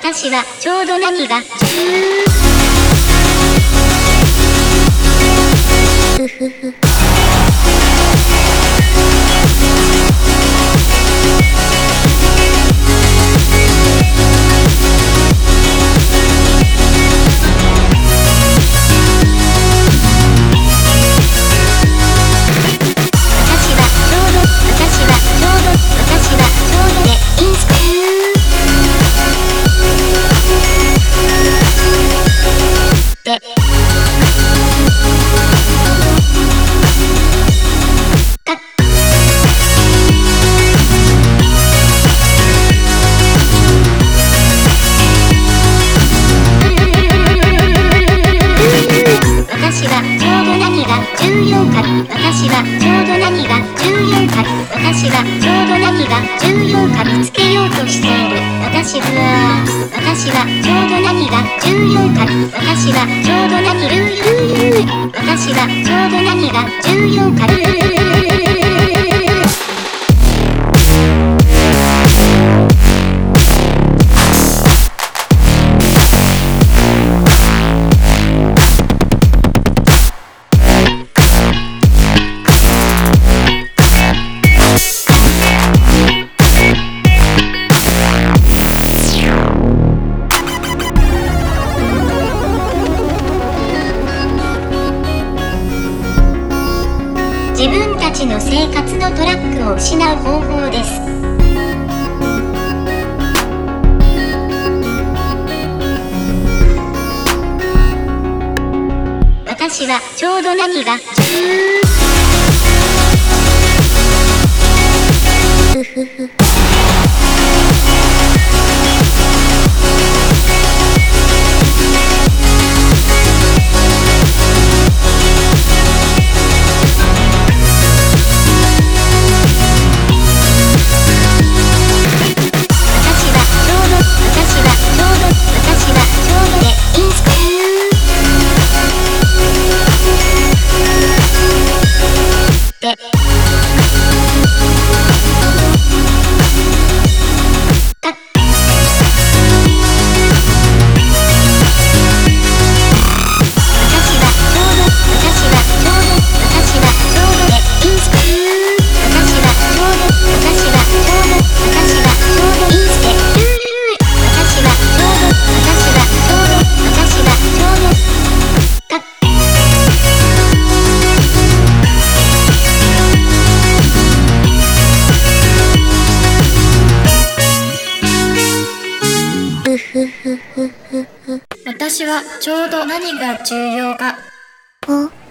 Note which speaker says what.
Speaker 1: 私はちょうど何がうふふ私はちょうど何が重要か私はちょうど何が重要か私はちょうど何が重要か見つけようとしている私はちょうど何が重要か私はちょうど何私はちょうど何が重要か自分たちの生活のトラックを失う方法です。私はちょうど何がうふふ私はちょうど何が重要か。